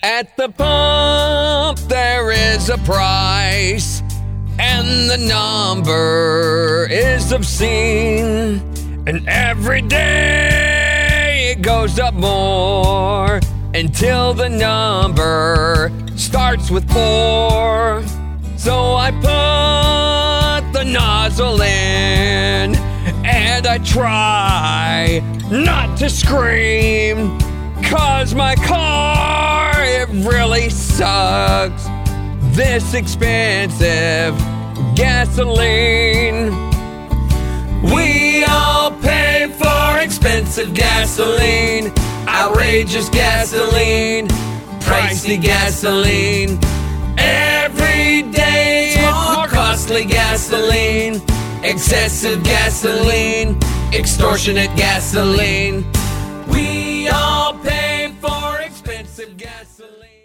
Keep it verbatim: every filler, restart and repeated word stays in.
At the pump there is a price, and the number is obscene. And every day it goes up more, until the number starts with four. So I put the nozzle in, and I try not to scream, 'cause my car, it really sucks. This expensive gasoline. We all pay for expensive gasoline, outrageous gasoline, pricey gasoline. Every day it's more costly gasoline, excessive gasoline, extortionate gasoline. We all pay for expensive gasoline.